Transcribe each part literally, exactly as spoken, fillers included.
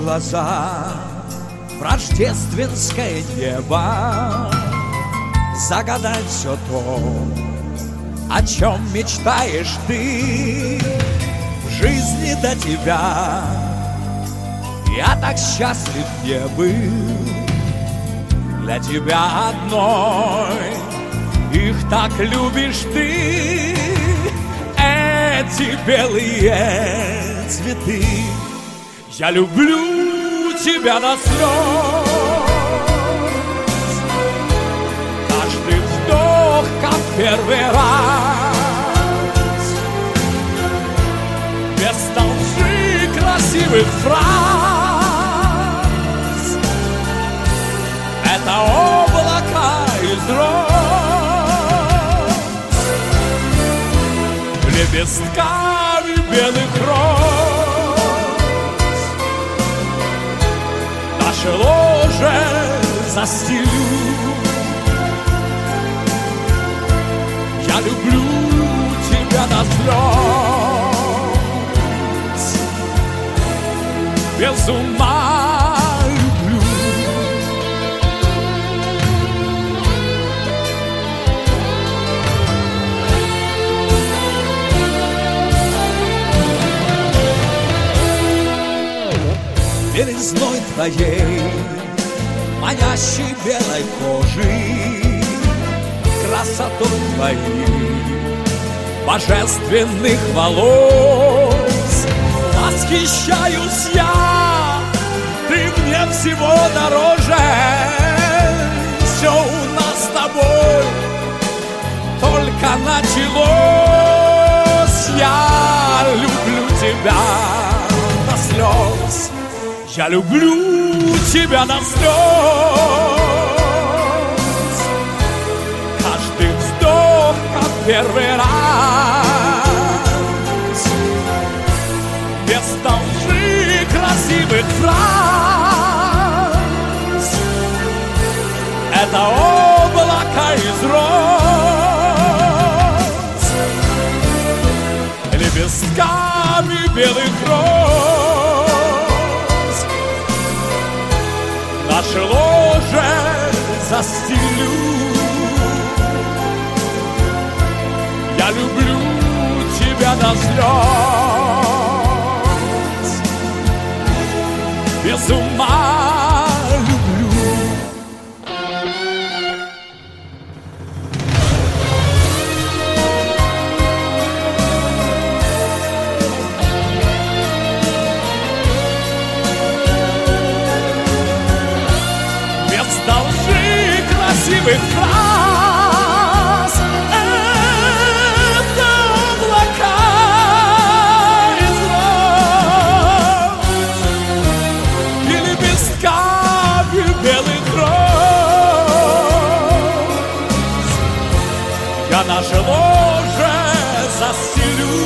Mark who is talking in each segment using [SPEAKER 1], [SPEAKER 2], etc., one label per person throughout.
[SPEAKER 1] глаза в рождественское небо, загадать все то, о чем мечтаешь ты. В жизни до тебя я так счастлив не был. Для тебя одной их так любишь ты. Эти белые цветы, я люблю тебя до слез. Каждый вздох, как первый раз, без толщи красивых фраз. Это облака из роз, лепестками белых роз. Наше ложе застелю. Я люблю тебя до слез, без ума люблю. Белизной твоей, манящей белой кожи, красотой твоей, божественных волос восхищаюсь я. Ты мне всего дороже. Все у нас с тобой только началось. Я люблю тебя до слез. Я люблю тебя до слез. Каждый вздох, как первый раз, без толщи красивых фраз. Это облако из роз, лепестками белых роз. Наше ложе застелю. Я люблю тебя до слез, без ума люблю. Без толщи красивых фраз. Это облака из роз и лепестками белых роз. Я наше ложе застелю.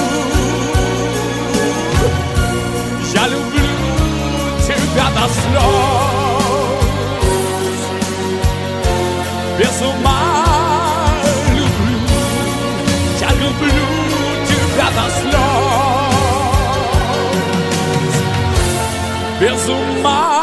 [SPEAKER 1] Я люблю тебя до слез, без ума люблю. Я люблю тебя до слез, без ума.